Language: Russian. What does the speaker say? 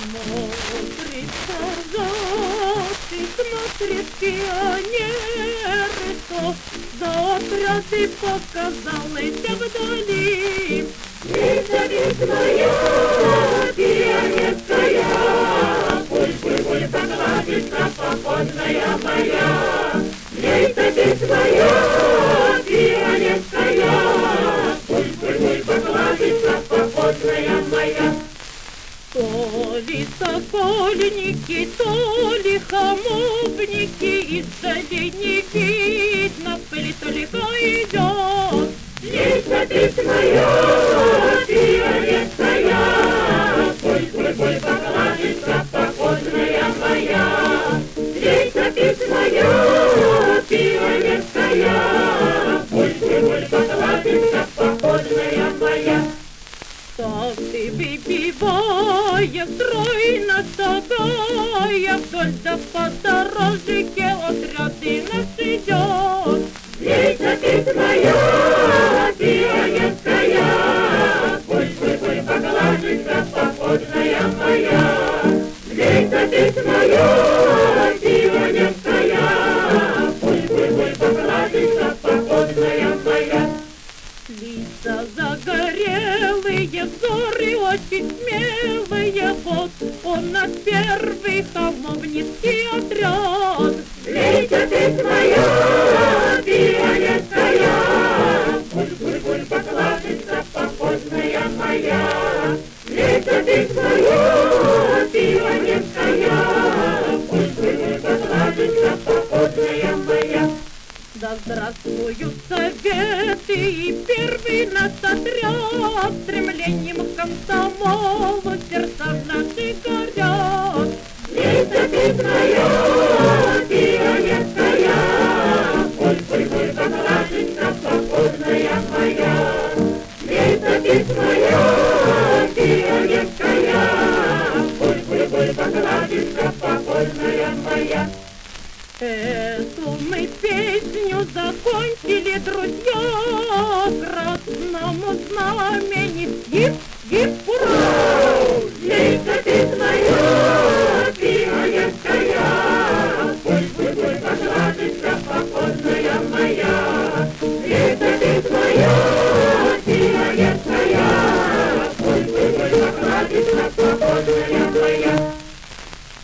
Смотрит солдатик, смотрит пионеры, то за отряды показалось вдали. Лизавет моя, пионерская, пуль-пуль-пуль погладится походная моя. Лизавет моя, пионерская, пуль-пуль-пуль погладится походная моя. То ли сокольники, то ли хамовники, издали не видно, пыль только идет. Лизавет моя, пионерская, пуль-пуль-пуль погладится походная моя. Лизавет моя, пионерская, пуль-пуль-пуль погладится походная моя. Так ты выпивая, стройно шагая, вдоль да по дорожке отряды нас идет. Лизавет моя, пионерская, пуль-пуль-пуль погладится походная моя. Лизавет моя, пионерская, пуль-пуль-пуль погладится походная моя. Лица загорелые, взоры очень смелые, вот он наш первый хамовницкий отряд. Лизавет моя, пионерская, пуль-пуль-пуль погладится походная моя. Лизавет моя, пионерская, пуль-пуль-пуль погладится походная моя. Да здравствуют советы и первый наш отряд, стремлением к комсомолу сердца наши горят. Лизавет моя, пионерская, пуль-пуль-пуль погладится походная моя. Лизавет моя, пионерская, пуль-пуль-пуль погладится походная моя. Эту мы песню закончили, друзья, красному знамени